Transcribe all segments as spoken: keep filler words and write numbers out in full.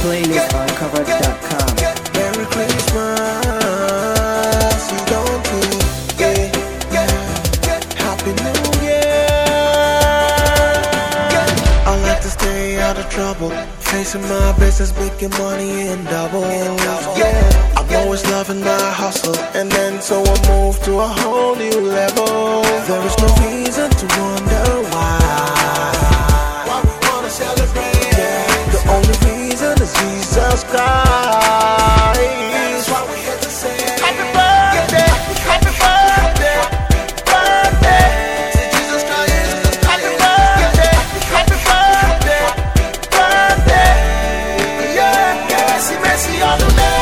Playlist on cover dot com. Merry Christmas, you don't think, yeah, yeah. Happy New Year. I like to stay out of trouble, facing my business, making money in double. Yeah, I'm always loving my hustle, and then so I move to a whole new level. There is no reason to wonder why. Why we wanna celebrate? Yeah, the only reason is Jesus Christ. That's why we here to say happy birthday, happy birthday, birthday to Jesus Christ. Happy birthday, happy birthday, birthday. Yeah, merci, merci all the day.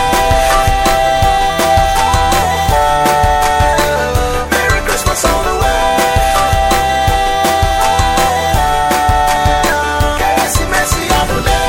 Merry Christmas all the way. Merci, merci all the day.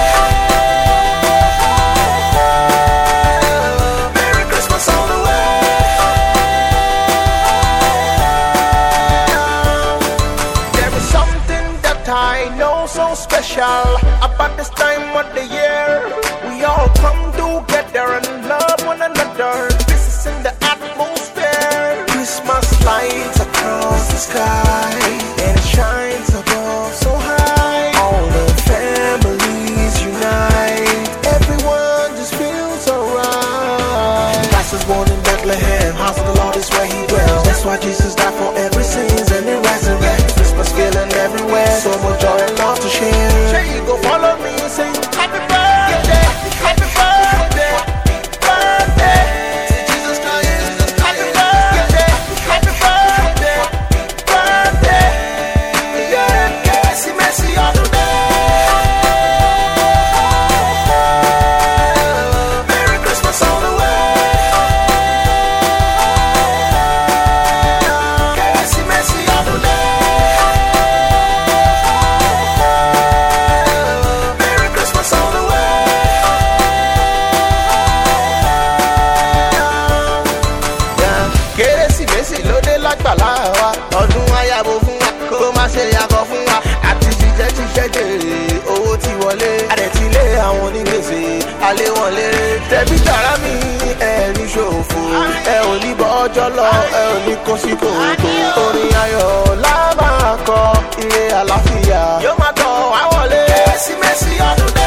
I know so special about this time of the year. We all come together and love one another. This is in the atmosphere. Christmas lights across the sky, and it shines above so high. All the families unite. Everyone just feels alright. Christ was born in Bethlehem. House of the Lord is where he dwells. That's why Jesus died for every sins and he resurrected. Christmas feeling everywhere, so much joy and love to share. Here you go, follow me and sing happy birthday, happy birthday, birthday to Jesus Christ. Happy birthday, happy birthday, birthday. Yeah, merci, merci all the day. Merry Christmas all the way. Merci, merci all the day. Kérésìmesì lóde lágbàlá wa, ọdún ayabo fún wa, kó má ṣe yàgò fún wa. Àti jíjẹ jíjẹ jèrè owó ti wọlé. Àdẹ̀tílé àwọn onígbèsè alẹ́ wọn lérè. Tẹ̀bí tàrá mi ẹ̀ ní ṣòfò, ẹ ò ní bọ́ ọjọ́ lọ, ẹ ò ní kó sí kòtò. Orin ayọ̀ la máa kọ, ire àlàáfíà yóò máa tọ̀ wá wọlé. Kérésìmesì ọdún dé.